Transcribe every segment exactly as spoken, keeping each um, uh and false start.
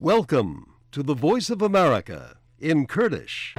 Welcome to the Voice of America in Kurdish.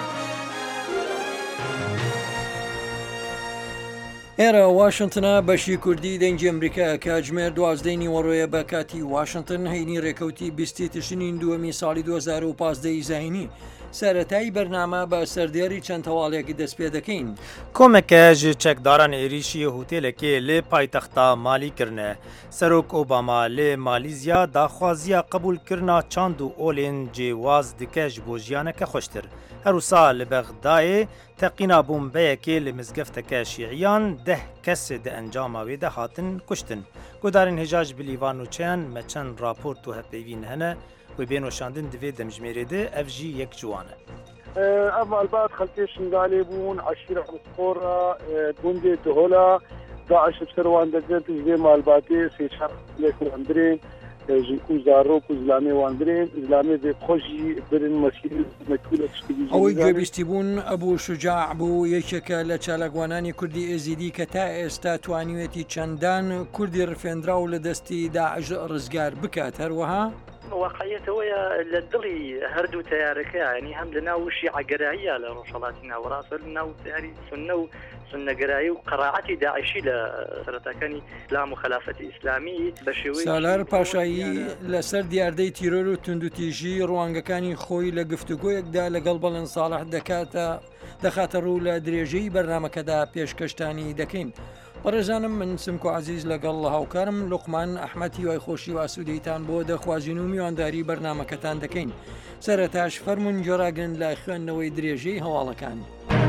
ئێرە واشنتنە بەشی کوردی دەنگی ئەمریکا کاتژمێر دوازدەی نیوەڕۆیە بە کاتی واشنتن هەینی ڕێکەوتی بیستی تشرینی دووەمی ساڵی دوو هەزار و پانزدە زاینی سەرەتایی بەرنامە بە سەردێری چەند هەواڵێکی دەست پێ دەکەین. کۆمەکە ji çekdaran êrişî hotêlekê lê paytexta Malî kirine. Serok Obama lê Malîzya daxwaziya qebûlkirina çand û olên cêwaz dike ji bo jiyaneke xweştir. Her wisa li Bexdayê teqîna bombeyekê li mizgefteke şîiyan deh kes di encama wê de hatin kuştin. Gudarên hêja ji bilîvan û çayan me çend raport û hevpeyvîn hene wê bên weşandin divê demjimêrê de ev jî yek ciwan e. اما البعض خلتيشن غالبون عشيرة مذكورة بوندي دهولا داعش بسروان دجنت زي مالباتي في شهر ليكو اندرين جيكو زارو كوزلامي واندرين اسلامي دي خوشي برن مسيل مكولة تشتغي ئەوەی گوێبیستی بوون ئەبوو شجاع بوو یەکێکە لە چالاکوانانی کوردی ئێزیدی کە تا ئێستا توانیوێتی چەندان کوردی ڕفێنرا و لە دەستی داعش ڕزگار بکات. هەروەها واقعیتەوەیە لە دڵی هەردوو تیارەکە ینی هەم لە ناو شیعەگەراییە لە ڕۆژهەڵاتی ناوەڕاستە لە ناو تیاری سوننە و سوننەگەرایی و قەراعەتی داعشی لە سەرەتاکانی ئیسلام و خلافەتی ئیسلامی بە شێوەیەکی سالار پاشایی لەسەر دیاردەی تیرۆر و توندوتیژی ڕوانگەکانی خۆی لە گفتوگۆیەکدا لەگەڵ بەڵێن ساڵح دەکاتە دەخاتە ڕوو لە درێژەی بەرنامەکەدا پێشکەشتانی دەکەین. بەڕێزانم من سمکۆ عزیز لەگەڵ لە هاوکارم لوقمان ئەحمەدی وای خۆشی و ئاسوودەیتان بۆ دەخوازین و میوانداری بەرنامەکەتان دەکەین. سەرەتاش فەرمون جۆراگرن لای خوێندنەوەی درێژەی هەواڵەکان.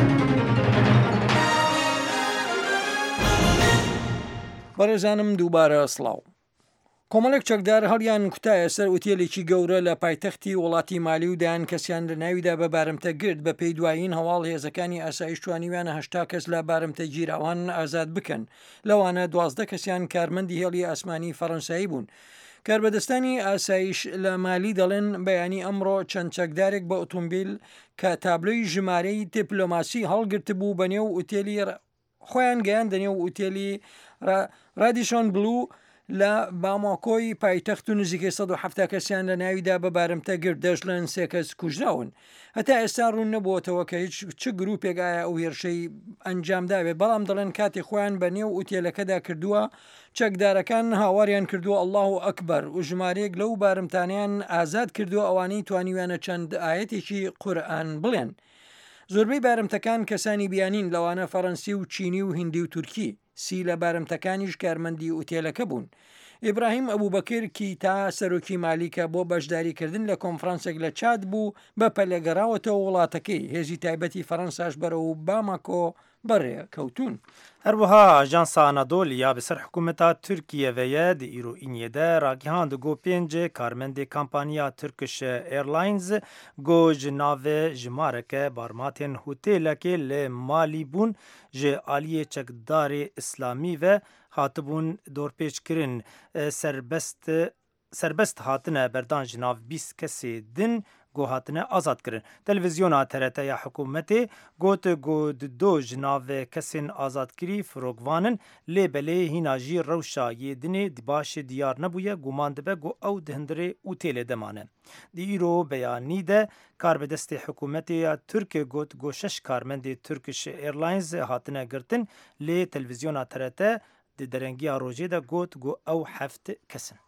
بەڕێزانم دووبارە سڵاو. کۆمەڵێک چەکدار هەڵیان کوتایە سەر ئوتێلێکی گەورە لە پایتەختی وڵاتی مالی و دایان کەسیان لە ناویدا بە بارمتە گرت بە پێی دوایین هەواڵ هێزەکانی ئاسایش توانیویانە هەشتا کەس لە بارمتە گیراوان ئازاد بکەن. لەوانە دوازدە کەسیان کارمەندی هێڵی ئاسمانی فەڕەنسایی بوون. کاربەدەستانی ئاسایش لە مالی دەڵێن بەیانی ئەمڕۆ چەند چەکدارێک بە ئۆتۆمبیل کە تابلۆی ژمارەی دیپلۆماسی هەڵگرت بوو بەنێو ئوتێلی خۆیان گەیان دەنێو ئوتێلی رادیشۆن بلو لە بامۆکۆی پایتەخت و نزیکەی سەد و هەفتە کەسیان لە ناویدا بە بارمتە گرت دەژڵێن سێ کەس کوژراون. هەتا ئێستا ڕوون نەبووەتەوە کە هیچ چ گروپێک ئایا ئەو هێرشەی ئەنجامداوێت، بەڵام دەڵێن کاتی خۆیان بە نێو ئوتێلەکەدا کردووە چەکدارەکان هاواریان کردووە ئەڵڵاه ئەکبەر و ژمارەیەک لەو بارمتانیان ئازاد کردووە ئەوانەی توانیویانە چەند ئاەتێکی قورئان بڵێن. زۆربەی بارمتەکان کەسانی بیانین لەوانە فەڕەنسی و چینی و هیندی و تورکی. سی لە بارمتەکانیش کارمەندی ئوتێلەکە بوون. ئیبراهیم ئەبوبەکر کی تا سەرۆکی مالیکە بۆ بەشداریکردن لە کۆنفرانسێک لە چاد بوو بە پەلەگەڕاوەتەوە وڵاتەکەی هێزی تایبەتی فەڕەنساش بەرە و باماکۆ بەڕێ کەوتون. هەروەها ئاژانسا ئانادۆلیا بەسەر حکوومەتا تورکیەوەیە دی ئیرۆئینیەدە ڕاگەیاند گۆ پێنج کارمەندێ کامپانیا تورکش ئێرلاینز گۆ ji navê ژمارەکە بارماتên هوتێلekê lê malî bûn ji aliyê çekdarê îslamî ve hatibûn dorpêçkirin serbest serbest hatine berdan ji nav bîst kesê din hatine azad kirin. Televizyona T R T ya hikûmetê got got do ji navê kesên azadkirî firokvanin lê belê hîna jî rewşa yê dinê di başê diyar nebûye guman dibe got ew di hindirê û têlê demane. Di îro beyanî de karbedestê hikûmetê ya Tirkiye got got şeş karmendê Turkish Airlines hatine girtin lê televizyona T R T di derengiya rojê de got got ew heft kesin.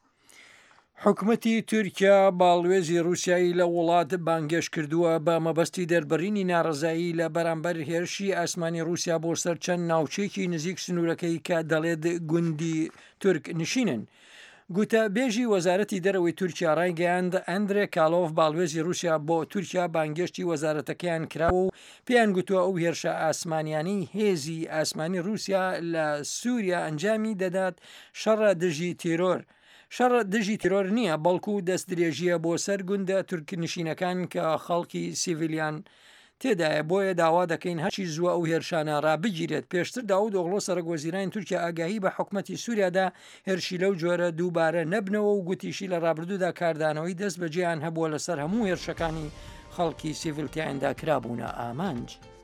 حکومەتی تورکیا باڵوێزی رووسایی لە وڵات بانگێش کردووە بە مەبەستی دەربڕینی ناڕزایی لە بەرامبەر هێرشی ئاسمانی رووسیا بۆ سەر چەند ناوچێکی نزیک سنوورەکەی کە دەڵێت گوندی تورک نشینن. گوتە بێژی وەزارەتی دەرەوەی تورکیا ڕایگەیاند ئەندرێ کالۆف باڵوێزی رووسیا بۆ تورکیا بانگێشتی وەزارەتەکەیان کراوە و پێیان گوتووە ئەو هێرشە ئاسمانیانی هێزی ئاسمانی رووسیا لە سووریا ئەنجامی دەدات شەڕە دژی تیرۆر. شەڕ دژی تیرۆر نییە بەڵکو و دەست درێژیە بۆ سەر گوندە تورکنشینەکان کە خەڵکی سیڤیلیان تێدایە. بۆیە داوا دەکەین هەچی زووە ئەو هێرشانە ڕابگیرێت. پێشتر داود ئۆغڵۆ سەرۆکوەزیرانی تورکیا ئاگاهی بە حکومەتی سووریادا هێرشی لەو جۆرە دووبارە نەبنەوە و گوتیشی لە ڕابردوودا کاردانەوەی دەست بەجێیان هەبووە لەسەر هەموو هێرشەکانی خەڵکی سیڤیلتیاندا کرابوونە ئامانج.